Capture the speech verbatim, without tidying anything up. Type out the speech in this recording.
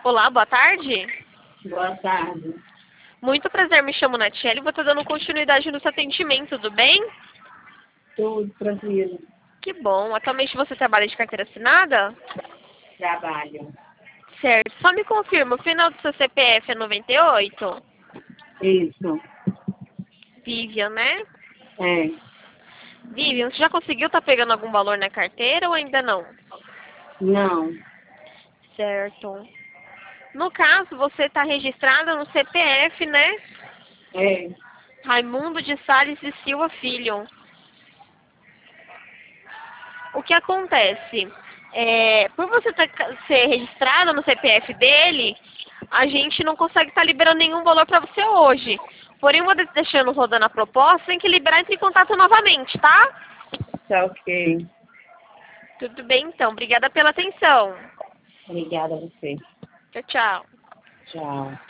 Olá, boa tarde. Boa tarde. Muito prazer, me chamo Natiele e vou estar dando continuidade no seu atendimento, tudo bem? Tudo tranquilo. Que bom. Atualmente você trabalha de carteira assinada? Trabalho. Certo. Só me confirma, o final do seu C P F é noventa e oito? Isso. Vivian, né? É. Vivian, você já conseguiu estar pegando algum valor na carteira ou ainda não? Não. Certo. No caso, você está registrada no C P F, né? É. Raimundo de Sales e Silva Filho. O que acontece? É, por você ter, ser registrada no C P F dele, a gente não consegue estar liberando nenhum valor para você hoje. Porém, vou de- deixando rodando a proposta, tem que liberar e entrar em contato novamente, tá? Tá ok. Tudo bem, então. Obrigada pela atenção. Obrigada a você. Tchau, tchau. Tchau.